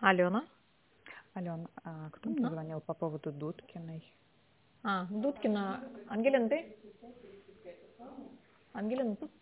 Алена? Ален, кто мне Мгм. звонил по поводу Дудкиной? Дудкина. Ангелина, ты? Ангелина тут?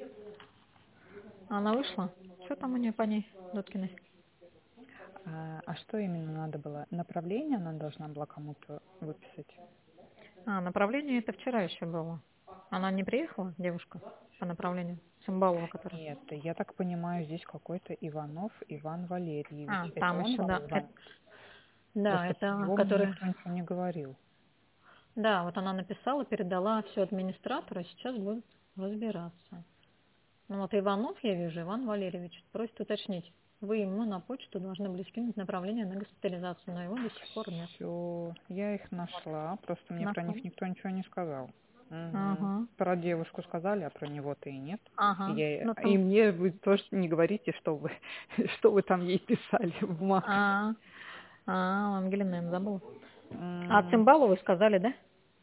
Она вышла? Что там у нее по ней, Дудкиной? А что именно надо было? Направление она должна была кому-то выписать? Направление это вчера еще было. Она не приехала, девушка, по направлению? Цымбалова, которая? Нет, я так понимаю, здесь какой-то Иванов Иван Валерьевич. Это Там он еще, вам да. звонит? Да, Просто про это него мне которая... никто ничего не говорил. Да, вот она написала, передала все администратору, сейчас будет разбираться. Ну вот Иванов, я вижу, Иван Валерьевич, просит уточнить. Вы ему на почту должны были скинуть направление на госпитализацию, но его до сих пор нет. Все, я их нашла, просто мне про Нашла? них никто ничего не сказал. Угу. Ага, Про девушку сказали, а про него-то и нет. ага. Ну И там, мне вы тоже не говорите, что вы, что вы там ей писали в бумагах. а, Ангелина, наверное, забыла. А М, Цымбалову сказали, да?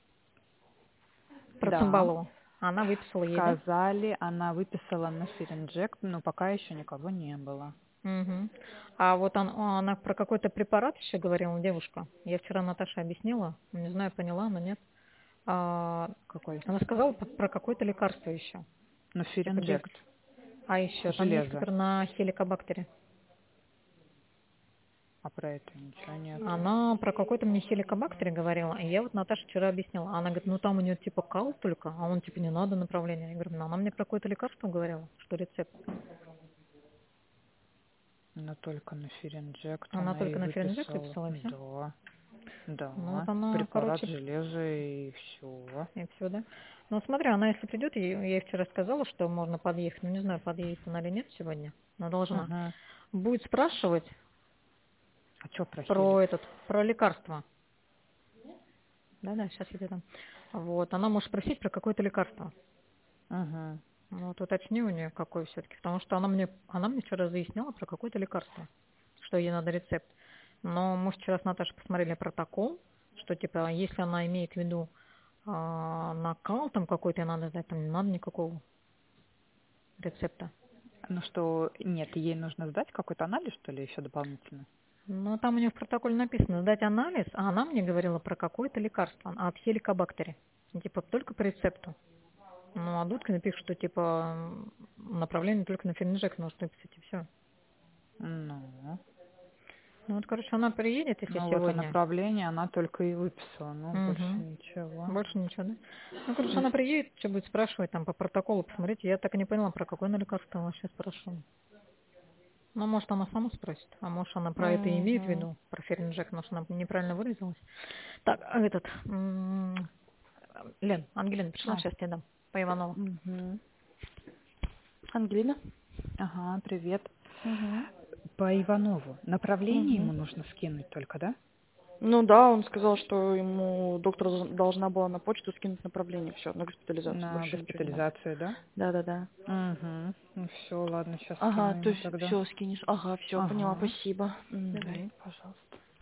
Про Да, Цымбалову. Она выписала ей, да? сказали, она выписала на Феринджек, но пока еще никого не было. Угу. А вот она про какой-то препарат еще говорила, девушка. Я вчера Наташе объяснила, не знаю, поняла она, нет. А, Какой? Она сказала про какое-то лекарство еще. Ну, Типа Феринджект, А еще там есть, железо. который на хеликобактере. А про это ничего нет. Она про какой-то мне хеликобактер говорила, и я вот Наташе вчера объяснила. Она говорит, ну там у нее типа кал только, а он типа не надо направления. Я говорю, ну она мне про какое-то лекарство говорила, что рецепт. Но только на Феринджект Она она и только на феринджект выписала. выписала, и все. Да, Ну вот да. она, Препарат короче, железа и все. и все, да. Ну смотри, она если придет, я ей вчера сказала, что можно подъехать, ну не знаю, подъедет она или нет сегодня, но должна. Угу. Будет спрашивать А что просили? про лекарство. Да-да, сейчас я тебе дам. Вот, она может спросить про какое-то лекарство. Угу. Ну, вот уточни у нее, какой все-таки. Потому что она мне вчера разъясняла про какое-то лекарство, что ей надо рецепт. Но мы вчера с Наташей посмотрели протокол, что типа, если она имеет в виду накал там какой-то, ей надо сдать, там не надо никакого рецепта. Ну что, нет, ей нужно сдать какой-то анализ, что ли, еще дополнительно? Но там у нее в протоколе написано сдать анализ, а она мне говорила про какое-то лекарство от хеликобактери. Типа только по рецепту. Ну, а Дудкина пишет, что типа направление только на фенджек нужно выписать, и все. Ну, Ну вот, короче, она приедет, если ну вот, а сегодня. направление она только и выписала, ну, больше Угу. ничего. Больше ничего, да? Ну, короче, Ну, она приедет, что будет спрашивать там по протоколу, посмотрите. Я так и не поняла, про какое она лекарство она сейчас спрашивала. Ну, может, она сама спросит, а может, она про это и имеет в Угу. виду, про феринджек, может, она неправильно выразилась. Так, Лен, Ангелина пришла, А, сейчас тебе дам, по Иванову. угу. Ангелина? Ага, привет. Угу. По Иванову. Направление Угу. ему нужно скинуть только, да? Ну да, он сказал, что ему доктор должна была на почту скинуть направление, все, на госпитализацию, На больше ничего не надо. госпитализацию, да? Да. Угу. Ну все, ладно, сейчас Ага, скину то ему есть тогда. все скинешь. Ага, все, поняла, Ага. спасибо. Давай. Угу, пожалуйста.